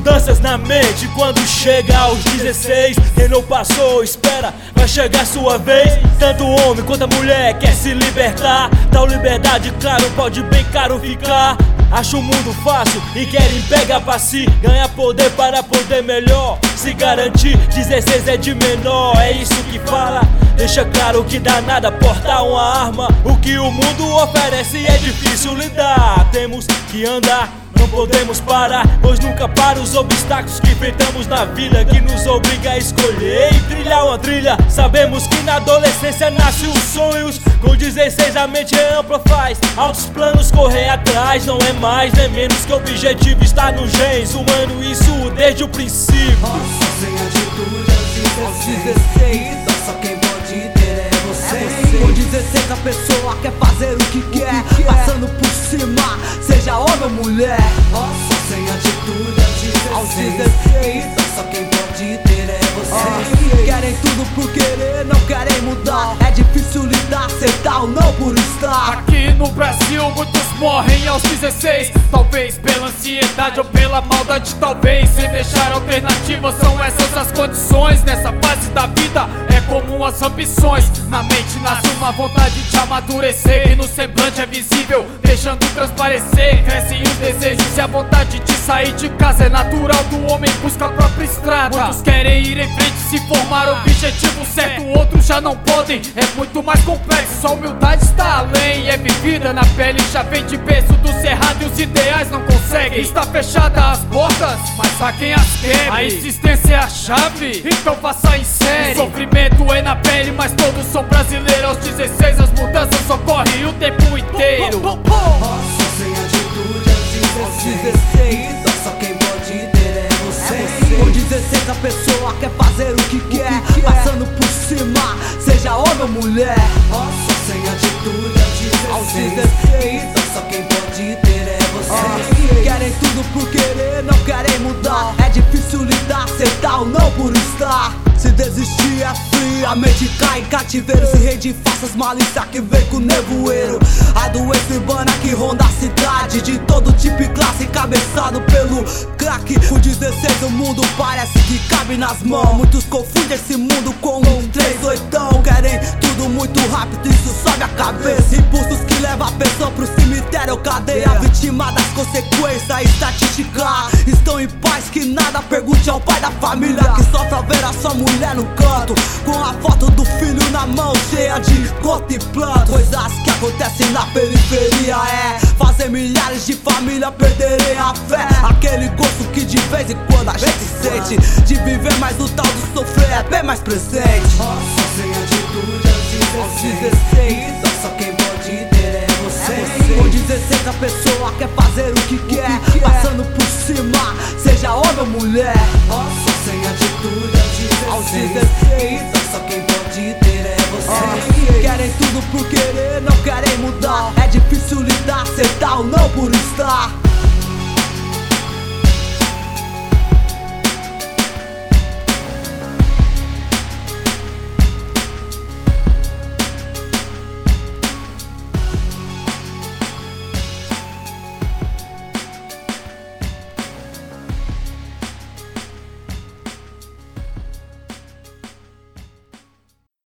mudanças na mente quando chega aos 16. Quem não passou, espera, vai chegar sua vez. Tanto o homem quanto a mulher quer se libertar. Tal liberdade, claro, pode bem caro ficar. Acha o mundo fácil e querem pegar pra si. Ganhar poder para poder melhor se garantir. 16 é de menor, é isso que fala. Deixa claro que dá nada portar uma arma. O que o mundo oferece é difícil lidar. Temos que andar, não podemos parar, pois nunca para os obstáculos que enfrentamos na vida, que nos obriga a escolher e trilhar uma trilha. Sabemos que na adolescência nascem os sonhos. Com 16 a mente é ampla, faz altos planos correr atrás. Não é mais nem menos que o objetivo está no genes humano, isso desde o princípio. Nossa, sem atitude aos 16, então só quem pode ter é você. Com 16 a pessoa quer fazer o que quer, passando por cima, seja homem ou mulher. Nossa, sem atitude aos 16, então só quem pode ter é você. Querem tudo por querer, não querem mudar. É difícil lidar, aceitar ou não por estar. Aqui no Brasil muitos morrem aos 16, talvez pela ansiedade ou pela maldade, talvez sem deixar alternativas. São essas as condições nessa fase da vida, é comum as ambições. Na mente nasce uma vontade de amadurecer, e no semblante é visível, deixando transparecer. Crescem os desejos e a vontade de sair de casa. É natural do homem busca a própria estrada. Muitos querem ir em frente, se formar objetivo certo, outros já não podem. É muito mais complexo, a humildade está além. É vivida na pele, já vem de peso do cerrado e os ideais não conseguem. Está fechada as portas, mas há quem as quebre. A insistência é a chave, então faça em série. O sofrimento é na pele, mas todos são brasileiros. Aos 16 as mudanças ocorrem o tempo inteiro. Nossa, sem atitude aos 16, então só quem pode ter é você. Com 16 a pessoa quer fazer o que quer, passando por cima, seja homem ou mulher. Nossa, sem atitude aos 16, então só quem pode ter é você. Querem tudo por querer, não querem mudar. É difícil lidar, aceitar ou não por estar. Se desistir é frio, a mente cai em cativeiro. Se rende faças malícia que vem com nevoeiro. A doença urbana que ronda a cidade, de todo tipo e classe, encabeçado pelo crack. Com 16 o mundo parece que cabe nas mãos. Muitos confundem esse mundo com um 38. Querem tudo muito rápido, isso sobe a cabeça. Impulsos que levam a pessoa pro cemitério, cadeia. Vítima das consequências, estatística. Estão em paz que nada, pergunte ao pai da família que sofre ao ver a sua mulher no canto, com a foto do filho na mão, cheia de gota e planta. Coisas que acontecem na periferia é fazer milhares de famílias perderem a fé. Aquele gosto que de vez em quando a gente sente, de viver, mas o tal do sofrer é bem mais presente. Nossa, sem atitude aos 16, então só quem pode ter é você. Com 16 a pessoa quer fazer o que quer, passando por cima, seja homem ou mulher. Nossa, sem atitude aos 16,